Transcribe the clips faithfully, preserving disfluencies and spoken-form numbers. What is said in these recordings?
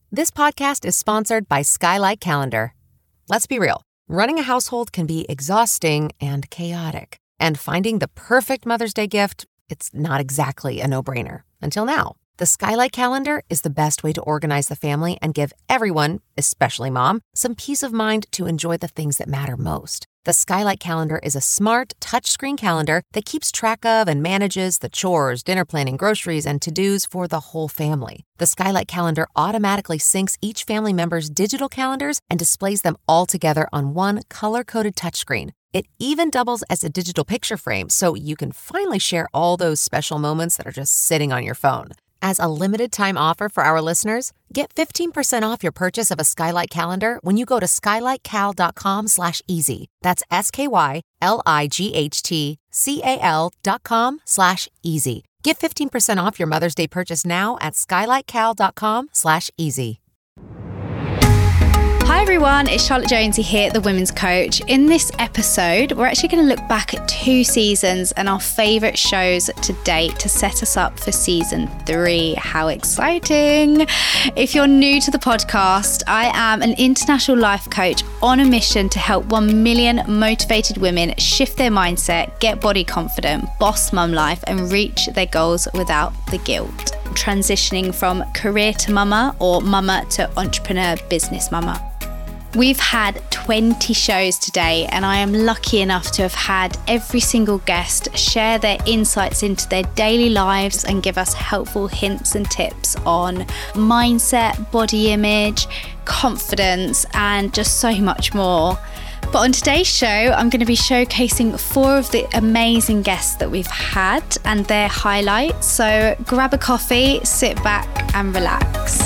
This podcast is sponsored by Skylight Calendar. Let's be real. Running a household can be exhausting and chaotic. And finding the perfect Mother's Day gift, it's not exactly a no-brainer. Until now. The Skylight Calendar is the best way to organize the family and give everyone, especially mom, some peace of mind to enjoy the things that matter most. The Skylight Calendar is a smart, touchscreen calendar that keeps track of and manages the chores, dinner planning, groceries, and to-dos for the whole family. The Skylight Calendar automatically syncs each family member's digital calendars and displays them all together on one color-coded touchscreen. It even doubles as a digital picture frame, so you can finally share all those special moments that are just sitting on your phone. As a limited time offer for our listeners, get fifteen percent off your purchase of a Skylight Calendar when you go to skylightcal.com slash easy. That's S-K-Y-L-I-G-H-T-C-A-L dot com slash easy. Get fifteen percent off your Mother's Day purchase now at skylightcal.com slash easy. Hi everyone, it's Charlotte Jonesy here, the Women's Coach. In this episode, we're actually going to look back at two seasons and our favourite shows to date to set us up for season three. How exciting! If you're new to the podcast, I am an international life coach on a mission to help one million motivated women shift their mindset, get body confident, boss mum life, and reach their goals without the guilt. Transitioning from career to mama or mama to entrepreneur business mama. We've had twenty shows today, and I am lucky enough to have had every single guest share their insights into their daily lives and give us helpful hints and tips on mindset, body image, confidence, and just so much more. But on today's show, I'm going to be showcasing four of the amazing guests that we've had and their highlights. So grab a coffee, sit back and relax.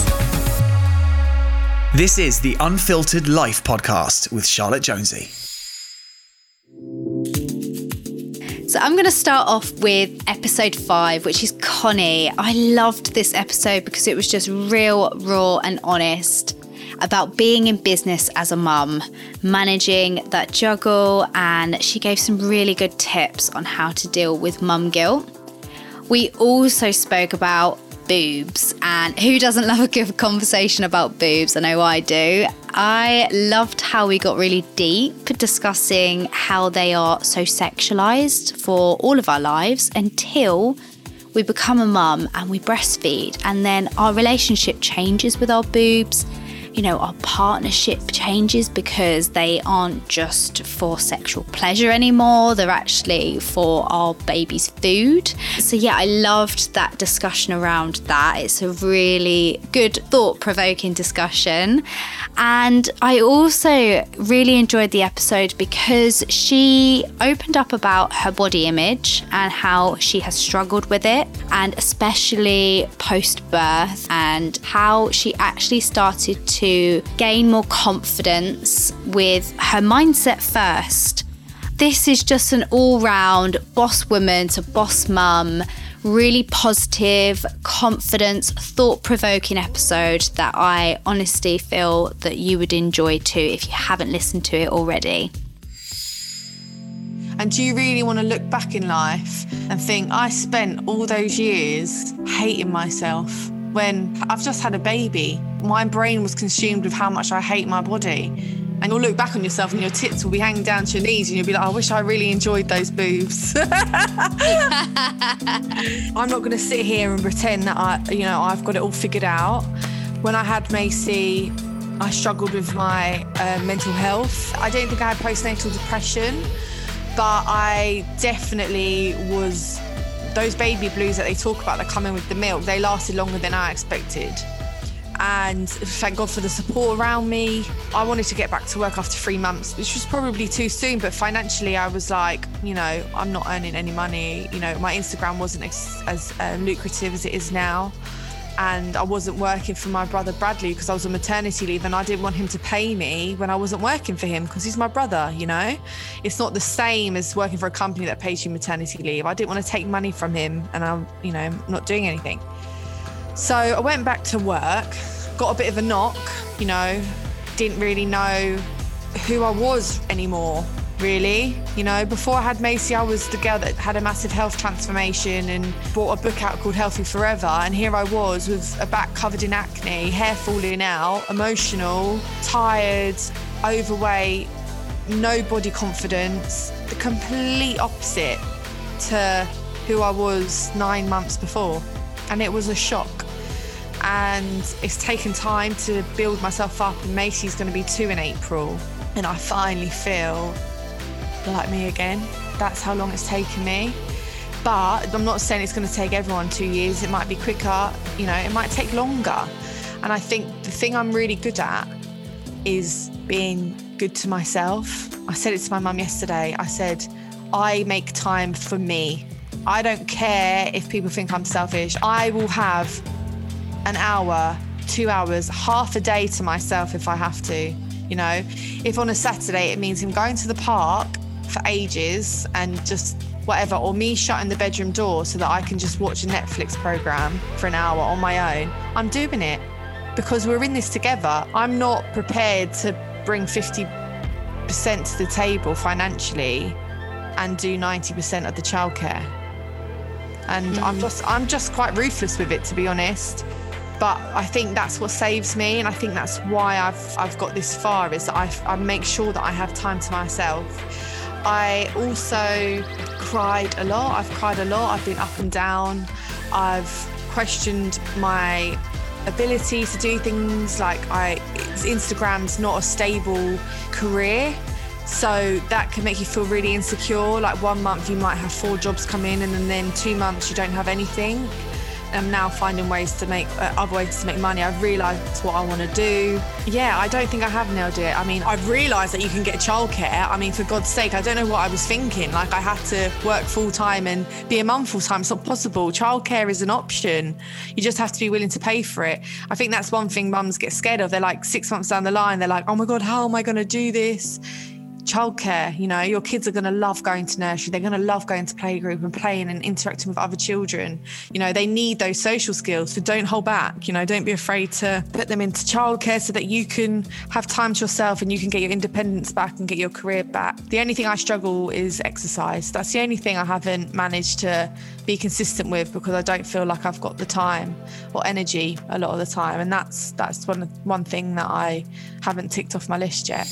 This is the Unfiltered Life Podcast with Charlotte Jonesy. So I'm going to start off with episode five, which is Connie. I loved this episode because it was just real, raw and honest about being in business as a mum, managing that juggle, and she gave some really good tips on how to deal with mum guilt. We also spoke about boobs, and who doesn't love a good conversation about boobs? I know I do. I loved how we got really deep discussing how they are so sexualized for all of our lives until we become a mum and we breastfeed, and then our relationship changes with our boobs. You know, our partnership changes because they aren't just for sexual pleasure anymore. They're actually for our baby's food. So yeah, I loved that discussion around that. It's a really good, thought-provoking discussion. And I also really enjoyed the episode because she opened up about her body image and how she has struggled with it, and especially post-birth, and how she actually started to to gain more confidence with her mindset first. This is just an all-round boss woman to boss mum, really positive, confidence, thought-provoking episode that I honestly feel that you would enjoy too if you haven't listened to it already. And do you really want to look back in life and think, I spent all those years hating myself when I've just had a baby? My brain was consumed with how much I hate my body. And you'll look back on yourself and your tits will be hanging down to your knees and you'll be like, I wish I really enjoyed those boobs. I'm not going to sit here and pretend that I, you know, I've got it all figured out. When I had Macy, I struggled with my uh, mental health. I don't think I had postnatal depression, but I definitely was, those baby blues that they talk about that come in with the milk, they lasted longer than I expected. And thank God for the support around me. I wanted to get back to work after three months, which was probably too soon, but financially I was like, you know, I'm not earning any money. You know, my Instagram wasn't as, as uh, lucrative as it is now. And I wasn't working for my brother Bradley because I was on maternity leave, and I didn't want him to pay me when I wasn't working for him because he's my brother, you know? It's not the same as working for a company that pays you maternity leave. I didn't want to take money from him and I'm, you know, not doing anything. So I went back to work, got a bit of a knock, you know, didn't really know who I was anymore. really. You know, before I had Macy, I was the girl that had a massive health transformation and brought a book out called Healthy Forever. And here I was with a back covered in acne, hair falling out, emotional, tired, overweight, no body confidence, the complete opposite to who I was nine months before. And it was a shock. And it's taken time to build myself up, and Macy's going to be two in April. And I finally feel like me again. That's how long it's taken me. But I'm not saying it's going to take everyone two years. It might be quicker, you know, it might take longer. And I think the thing I'm really good at is being good to myself. I said it to my mum yesterday. I said, I make time for me. I don't care if people think I'm selfish. I will have an hour, two hours, half a day to myself if I have to. You know, if on a Saturday it means him going to the park for ages and just whatever, or me shutting the bedroom door so that I can just watch a Netflix program for an hour on my own, I'm doing it because we're in this together. I'm not prepared to bring fifty percent to the table financially and do ninety percent of the childcare. And mm. I'm just I'm just quite ruthless with it, to be honest. But I think that's what saves me, and I think that's why I've I've got this far, is that I, I make sure that I have time to myself. I also cried a lot. I've cried a lot. I've been up and down. I've questioned my ability to do things. Like I, Instagram's not a stable career. So that can make you feel really insecure. Like one month you might have four jobs come in, and then two months you don't have anything. I'm now finding ways to make, uh, other ways to make money. I've realised what I want to do. Yeah, I don't think I have nailed it. I mean, I've realised that you can get childcare. I mean, for God's sake, I don't know what I was thinking. Like I had to work full time and be a mum full time. It's not possible. Childcare is an option. You just have to be willing to pay for it. I think that's one thing mums get scared of. They're like six months down the line, they're like, oh my God, how am I going to do this? Childcare, you know, your kids are going to love going to nursery. They're going to love going to playgroup and playing and interacting with other children. You know, they need those social skills. So don't hold back. You know, don't be afraid to put them into childcare so that you can have time to yourself and you can get your independence back and get your career back. The only thing I struggle is exercise. That's the only thing I haven't managed to be consistent with, because I don't feel like I've got the time or energy a lot of the time. And that's that's one one thing that I haven't ticked off my list yet.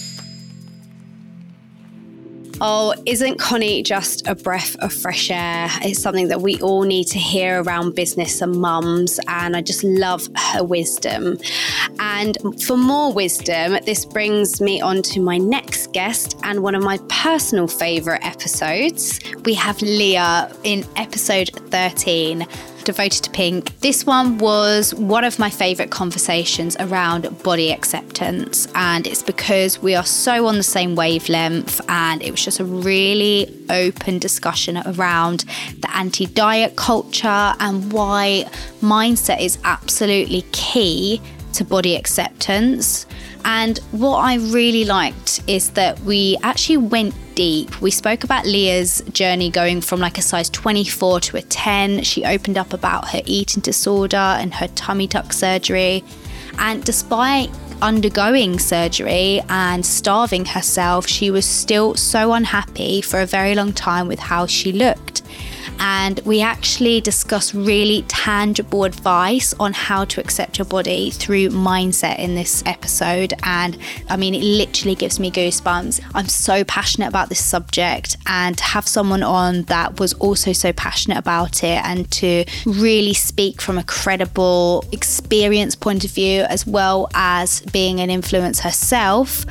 Oh, isn't Connie just a breath of fresh air? It's something that we all need to hear around business and mums, and I just love her wisdom. And for more wisdom, this brings me on to my next guest and one of my personal favourite episodes. We have Leah in episode thirteen. Devoted to Pink. This one was one of my favourite conversations around body acceptance, and it's because we are so on the same wavelength, and it was just a really open discussion around the anti-diet culture and why mindset is absolutely key to body acceptance. And what I really liked is that we actually went deep. We spoke about Leah's journey going from like a size twenty-four to a ten. She opened up about her eating disorder and her tummy tuck surgery. And despite undergoing surgery and starving herself, she was still so unhappy for a very long time with how she looked. And we actually discuss really tangible advice on how to accept your body through mindset in this episode. And I mean, it literally gives me goosebumps. I'm so passionate about this subject, and to have someone on that was also so passionate about it, and to really speak from a credible experience point of view, as well as being an influence herself.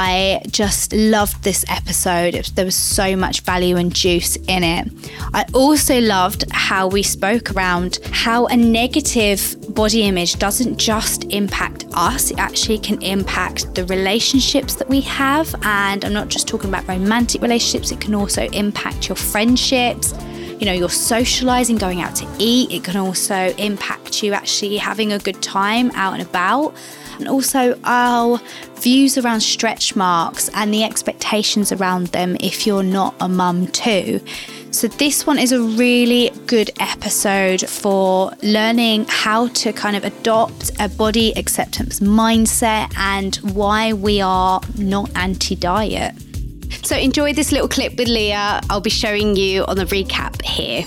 I just loved this episode. There was so much value and juice in it. I also also loved how we spoke around how a negative body image doesn't just impact us, it actually can impact the relationships that we have. And I'm not just talking about romantic relationships, it can also impact your friendships, you know, your socializing, going out to eat. It can also impact you actually having a good time out and about. And also our views around stretch marks and the expectations around them if you're not a mum too. So this one is a really good episode for learning how to kind of adopt a body acceptance mindset and why we are not anti-diet. So enjoy this little clip with Leah. I'll be showing you on the recap here.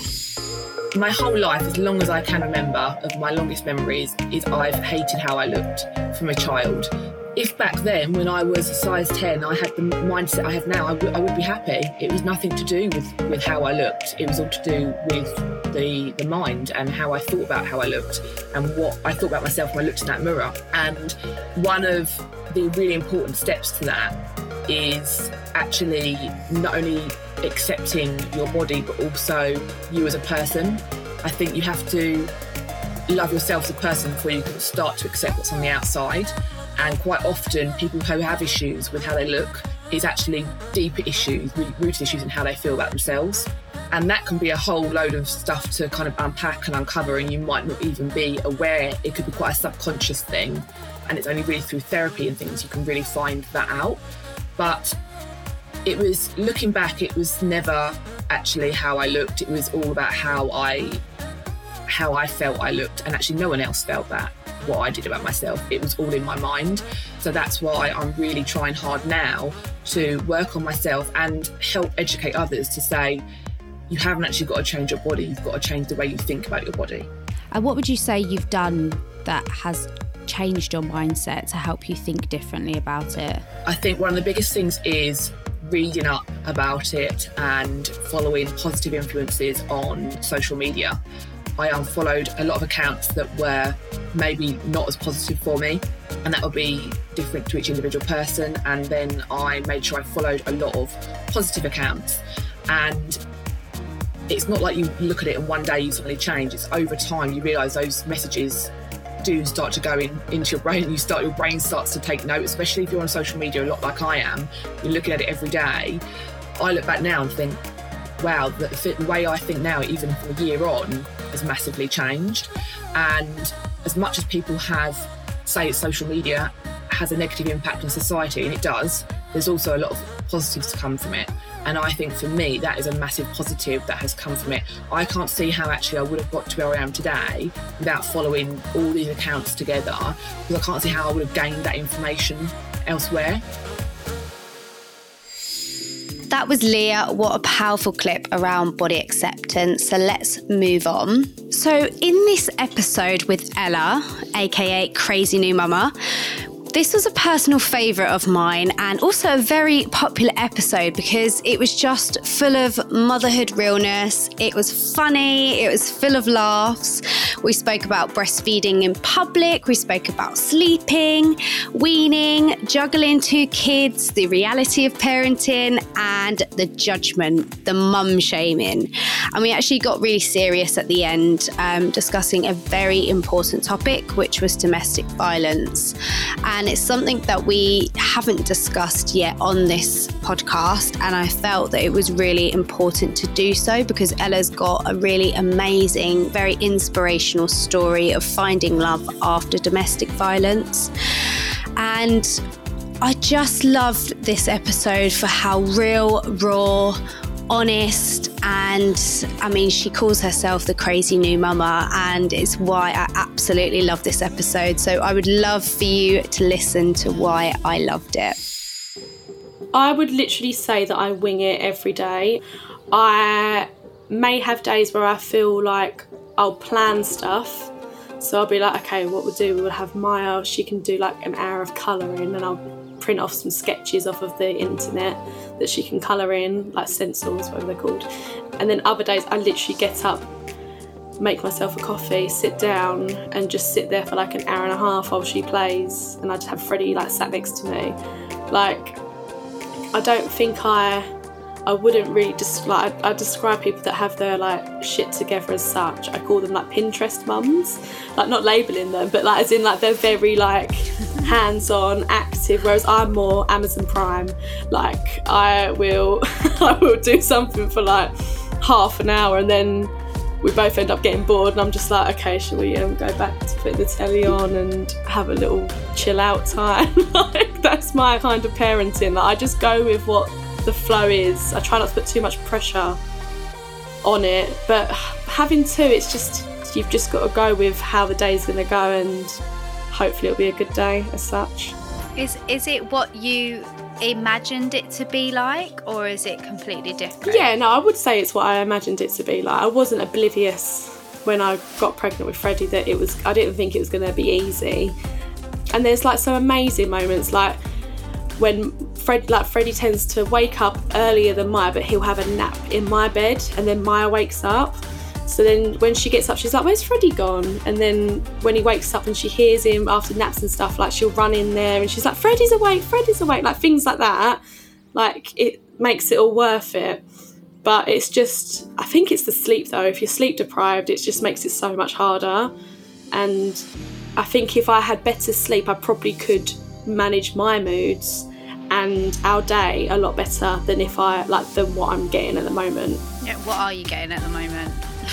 My whole life, as long as I can remember, of my longest memories, is I've hated how I looked from a child. If back then, when I was a size ten, I had the mindset I have now, I, w- I would be happy. It was nothing to do with, with how I looked. It was all to do with the, the mind and how I thought about how I looked and what I thought about myself when I looked in that mirror. And one of the really important steps to that is actually not only accepting your body, but also you as a person. I think you have to love yourself as a person before you can start to accept what's on the outside. And quite often, people who have issues with how they look is actually deeper issues, rooted issues in how they feel about themselves. And that can be a whole load of stuff to kind of unpack and uncover, and you might not even be aware. It could be quite a subconscious thing, and it's only really through therapy and things you can really find that out. But it was, looking back, it was never actually how I looked. It was all about how I, how I felt I looked, and actually no one else felt that. What I did about myself, it was all in my mind. So that's why I'm really trying hard now to work on myself and help educate others to say, you haven't actually got to change your body, you've got to change the way you think about your body. And what would you say you've done that has changed your mindset to help you think differently about it? I think one of the biggest things is reading up about it and following positive influences on social media. I unfollowed a lot of accounts that were maybe not as positive for me, and that would be different to each individual person. And then I made sure I followed a lot of positive accounts. And it's not like you look at it and one day you suddenly change. It's over time you realise those messages do start to go in into your brain. You start, your brain starts to take note, especially if you're on social media a lot like I am. You're looking at it every day. I look back now and think, wow, the, the way I think now, even from a year on, has massively changed. And as much as people have, say social media has a negative impact on society, and it does, there's also a lot of positives to come from it. And I think for me, that is a massive positive that has come from it. I can't see how actually I would have got to where I am today without following all these accounts together, because I can't see how I would have gained that information elsewhere. That was Leah. What a powerful clip around body acceptance. So let's move on. So in this episode with Ella, aka Crazy New Mama, this was a personal favourite of mine and also a very popular episode because it was just full of motherhood realness. It was funny, it was full of laughs. We spoke about breastfeeding in public, we spoke about sleeping, weaning, juggling two kids, the reality of parenting, and the judgment, the mum shaming. And we actually got really serious at the end, um, discussing a very important topic, which was domestic violence. And it's something that we haven't discussed yet on this podcast, and I felt that it was really important to do so because Ella's got a really amazing, very inspirational story of finding love after domestic violence. And I just loved this episode for how real, raw, honest, and I mean, she calls herself the Crazy New Mama, and it's why I absolutely love this episode. So I would love for you to listen to why I loved it. I would literally say that I wing it every day. I may have days where I feel like I'll plan stuff. So I'll be like, okay, what we'll do, we'll have Maya, she can do like an hour of colouring, and I'll print off some sketches off of the internet that she can colour in, like stencils, whatever they're called. And then other days I literally get up, make myself a coffee, sit down and just sit there for like an hour and a half while she plays, and I just have Freddie like sat next to me. Like, I don't think I I wouldn't really just like I, I describe people that have their like shit together as such. I call them like Pinterest mums, like not labelling them, but like as in like they're very like hands-on, active, whereas I'm more Amazon Prime. Like I will I will do something for like half an hour and then we both end up getting bored, and I'm just like, okay, shall we um, go back to put the telly on and have a little chill out time? Like that's my kind of parenting. Like I just go with what the flow is. I try not to put too much pressure on it, but having two, it's just, you've just got to go with how the day's going to go, and hopefully it'll be a good day as such. Is is it what you imagined it to be like, or is it completely different? Yeah, no, I would say it's what I imagined it to be like. I wasn't oblivious when I got pregnant with Freddie that it was, I didn't think it was going to be easy. And there's like some amazing moments, like when Fred, like Freddie tends to wake up earlier than Maya, but he'll have a nap in my bed, and then Maya wakes up. So then when she gets up, she's like, where's Freddie gone? And then when he wakes up and she hears him after naps and stuff, like she'll run in there and she's like, Freddie's awake, Freddie's awake, like things like that. Like it makes it all worth it. But it's just, I think it's the sleep though. If you're sleep deprived, it just makes it so much harder. And I think if I had better sleep, I probably could manage my moods and our day a lot better than if I, like, than what I'm getting at the moment. Yeah, what are you getting at the moment?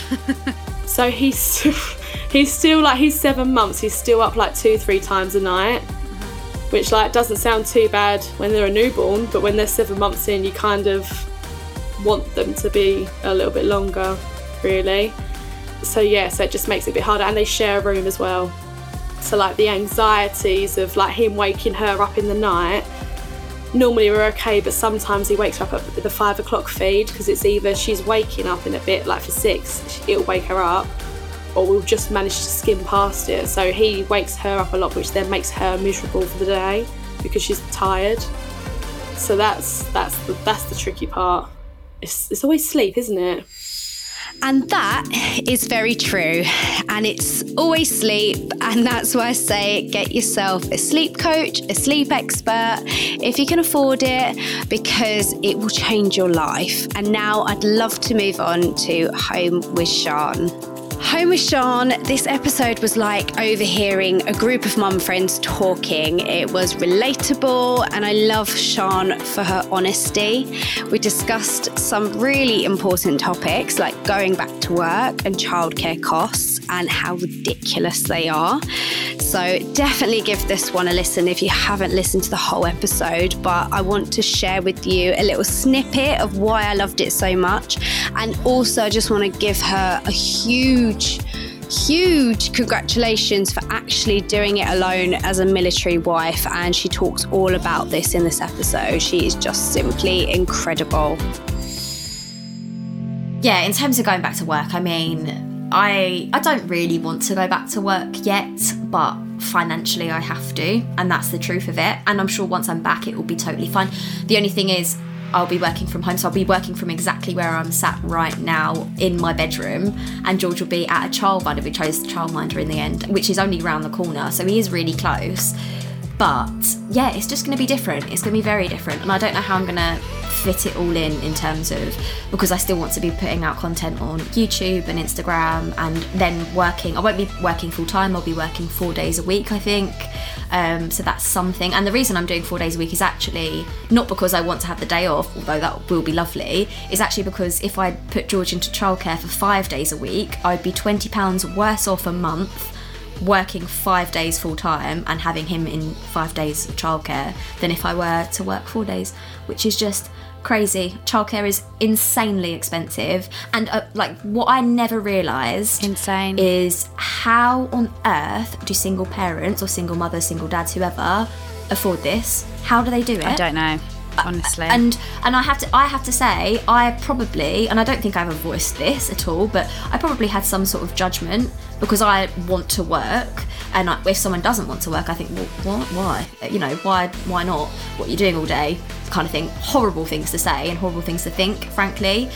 So he's he's still like, he's seven months, he's still up like two, three times a night, which like doesn't sound too bad when they're a newborn, but when they're seven months in, you kind of want them to be a little bit longer, really. So yeah, so it just makes it a bit harder. And they share a room as well. So like the anxieties of like him waking her up in the night, normally we're okay, but sometimes he wakes her up at the five o'clock feed, because it's either she's waking up in a bit, like for six, it'll wake her up, or we'll just manage to skim past it. So he wakes her up a lot, which then makes her miserable for the day because she's tired. So that's that's the, that's the tricky part. It's, it's always sleep, isn't it? And that is very true. And it's always sleep. And that's why I say get yourself a sleep coach, a sleep expert, if you can afford it, because it will change your life. And now I'd love to move on to Home with Sian. Home with Sian, this episode was like overhearing a group of mum friends talking. It was relatable, and I love Sian for her honesty. We discussed some really important topics like going back to work and childcare costs and how ridiculous they are. So definitely give this one a listen if you haven't listened to the whole episode, but I want to share with you a little snippet of why I loved it so much. And also I just want to give her a huge, huge congratulations for actually doing it alone as a military wife. And she talks all about this in this episode. She is just simply incredible. Yeah, in terms of going back to work, I mean, I I don't really want to go back to work yet, but financially I have to, and that's the truth of it. And I'm sure once I'm back it will be totally fine. The only thing is I'll be working from home, so I'll be working from exactly where I'm sat right now in my bedroom, and George will be at a childminder. We chose the childminder in the end, which is only around the corner, so he is really close. But yeah, it's just going to be different. It's going to be very different, and I don't know how I'm going to fit it all in in terms of, because I still want to be putting out content on YouTube and Instagram, and then working. I won't be working full time. I'll be working four days a week, I think. Um, so that's something. And the reason I'm doing four days a week is actually not because I want to have the day off, although that will be lovely. It's actually because if I put George into childcare for five days a week, I'd be twenty pounds worse off a month working five days full time and having him in five days of childcare than if I were to work four days, which is just crazy. Childcare is insanely expensive, and uh, like what I never realised Insane. is how on earth do single parents or single mothers, single dads, whoever, afford this? How do they do it? I don't know, honestly. And and I have to I have to say, I probably, and I don't think I ever voiced this at all, but I probably had some sort of judgment because I want to work, and I, if someone doesn't want to work, I think, well, what, why? You know, why why not? What are you doing all day? Kind of thing. Horrible things to say and horrible things to think, frankly.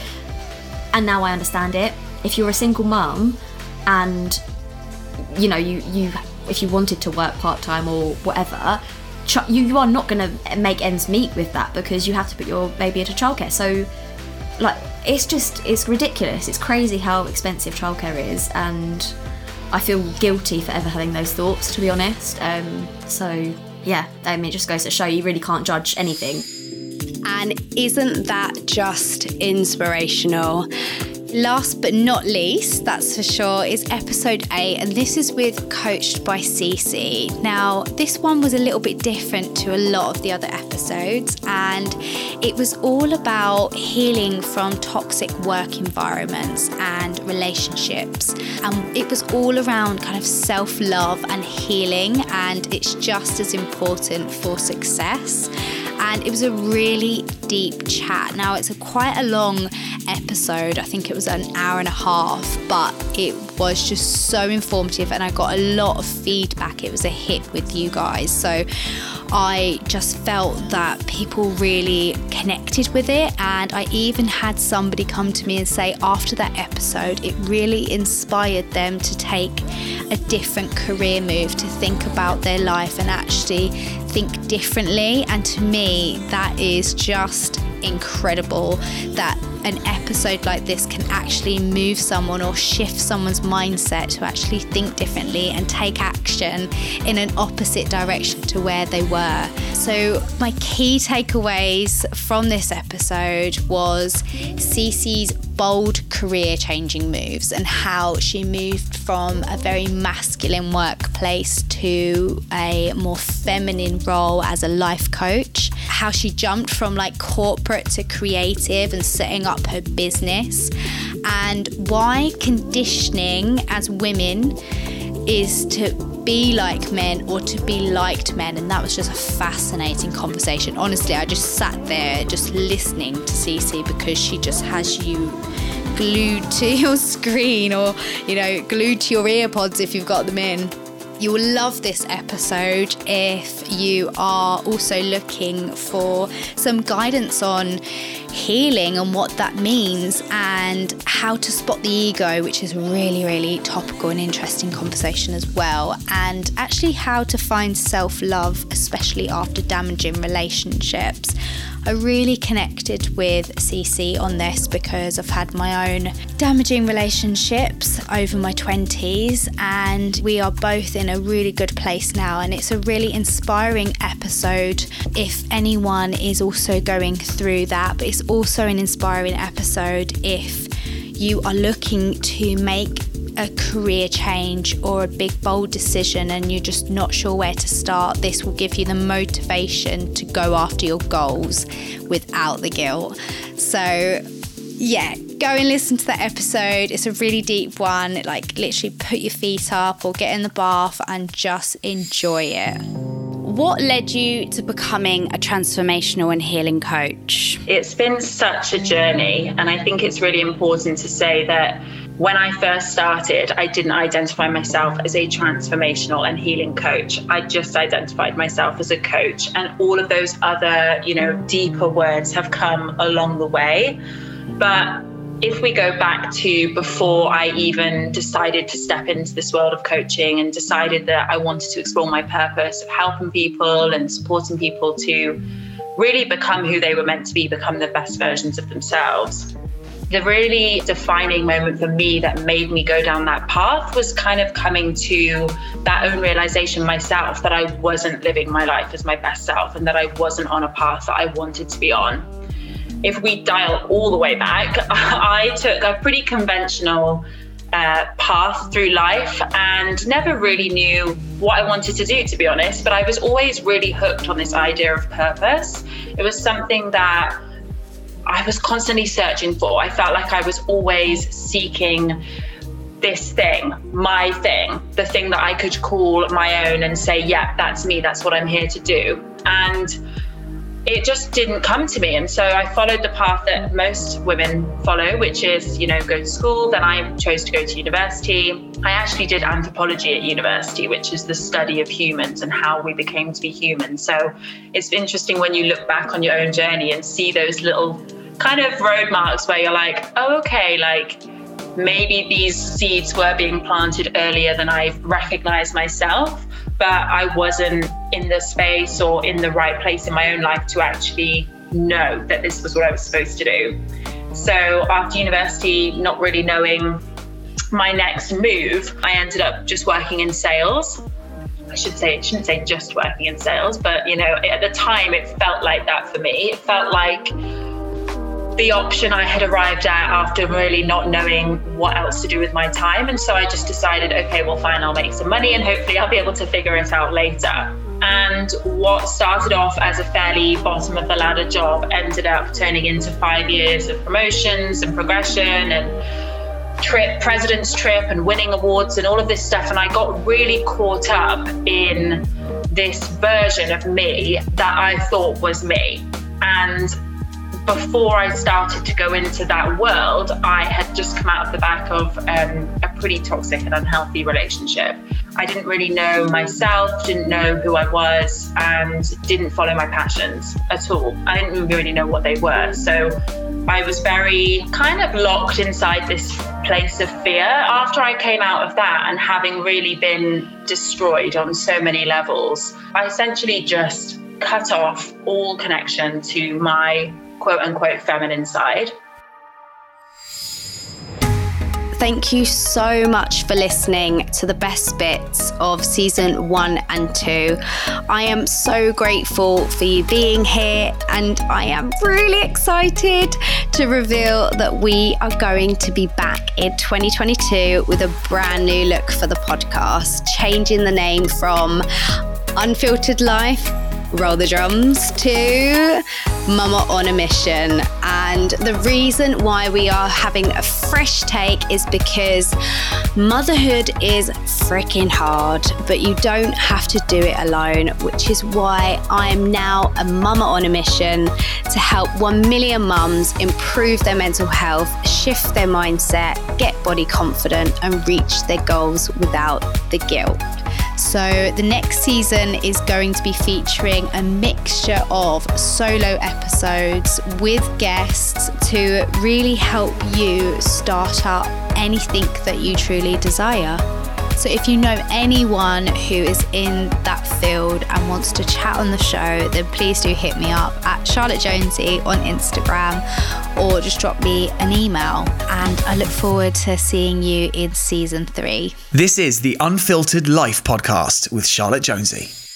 And now I understand it. If you're a single mum and you know, you you if you wanted to work part-time or whatever, You, you are not going to make ends meet with that because you have to put your baby into childcare. So, like, it's just, it's ridiculous. It's crazy how expensive childcare is, and I feel guilty for ever having those thoughts, to be honest. Um, so, yeah, I mean, it just goes to show you really can't judge anything. And isn't that just inspirational? Last but not least, that's for sure, is episode eight, and this is with Coached by Cece. Now, this one was a little bit different to a lot of the other episodes, and it was all about healing from toxic work environments and relationships. And it was all around kind of self-love and healing, and it's just as important for success. And it was a really deep chat. Now, it's a quite a long episode. I think it was an hour and a half, but it was just so informative, and I got a lot of feedback. It was a hit with you guys. So I just felt that people really connected with it, and I even had somebody come to me and say after that episode it really inspired them to take a different career move, to think about their life and actually think differently. And to me, that is just incredible that an episode like this can actually move someone or shift someone's mindset to actually think differently and take action in an opposite direction to where they were. So my key takeaways from this episode was Cece's bold career changing moves and how she moved from a very masculine workplace to a more feminine role as a life coach, how she jumped from like corporate to creative and setting up her business, and why conditioning as women is to be like men or to be liked men. And that was just a fascinating conversation. Honestly, I just sat there just listening to Cece because she just has you glued to your screen, or, you know, glued to your earpods if you've got them in. You will love this episode if you are also looking for some guidance on healing and what that means, and how to spot the ego, which is really, really topical and interesting conversation as well, and actually how to find self-love, especially after damaging relationships. I really connected with Cece on this because I've had my own damaging relationships over my twenties, and we are both in a really good place now, and it's a really inspiring episode if anyone is also going through that, but it's also an inspiring episode if you are looking to make a career change or a big bold decision and you're just not sure where to start. This will give you the motivation to go after your goals without the guilt. So yeah, go and listen to that episode. It's a really deep one. Like, literally put your feet up or get in the bath and just enjoy it. What led you to becoming a transformational and healing coach? It's been such a journey, and I think it's really important to say that when I first started, I didn't identify myself as a transformational and healing coach. I just identified myself as a coach, and all of those other, you know, deeper words have come along the way. But if we go back to before I even decided to step into this world of coaching and decided that I wanted to explore my purpose of helping people and supporting people to really become who they were meant to be, become the best versions of themselves, the really defining moment for me that made me go down that path was kind of coming to that own realization myself that I wasn't living my life as my best self, and that I wasn't on a path that I wanted to be on. If we dial all the way back, I took a pretty conventional uh, path through life and never really knew what I wanted to do, to be honest, but I was always really hooked on this idea of purpose. It was something that I was constantly searching for. I felt like I was always seeking this thing, my thing, the thing that I could call my own and say, yeah, that's me, that's what I'm here to do. And it just didn't come to me. And so I followed the path that most women follow, which is, you know, go to school. Then I chose to go to university. I actually did anthropology at university, which is the study of humans and how we became to be human. So it's interesting when you look back on your own journey and see those little kind of road marks where you're like, oh, okay, like maybe these seeds were being planted earlier than I recognized myself, but I wasn't in the space or in the right place in my own life to actually know that this was what I was supposed to do. So after university, not really knowing my next move, I ended up just working in sales. I should say, I shouldn't say just working in sales, but you know, at the time it felt like that for me. It felt like the option I had arrived at after really not knowing what else to do with my time. And so I just decided, okay, well, fine, I'll make some money and hopefully I'll be able to figure it out later. And what started off as a fairly bottom of the ladder job ended up turning into five years of promotions and progression and trip, president's trip and winning awards and all of this stuff. And I got really caught up in this version of me that I thought was me. And before I started to go into that world, I had just come out of the back of um, a pretty toxic and unhealthy relationship. I didn't really know myself, didn't know who I was, and didn't follow my passions at all. I didn't really know what they were. So I was very kind of locked inside this place of fear. After I came out of that and having really been destroyed on so many levels, I essentially just cut off all connection to my quote unquote feminine side. Thank you so much for listening to the best bits of season one and two. I am so grateful for you being here, and I am really excited to reveal that we are going to be back in twenty twenty-two with a brand new look for the podcast, changing the name from Unfiltered Life, roll the drums, to Mama on a Mission. And the reason why we are having a fresh take is because motherhood is freaking hard, but you don't have to do it alone, which is why I am now a Mama on a Mission to help one million mums improve their mental health, shift their mindset, get body confident, and reach their goals without the guilt. So the next season is going to be featuring a mixture of solo episodes with guests to really help you start up anything that you truly desire. So if you know anyone who is in that field and wants to chat on the show, then please do hit me up at Charlotte Jonesy on Instagram, or just drop me an email. And I look forward to seeing you in season three. This is the Unfiltered Life podcast with Charlotte Jonesy.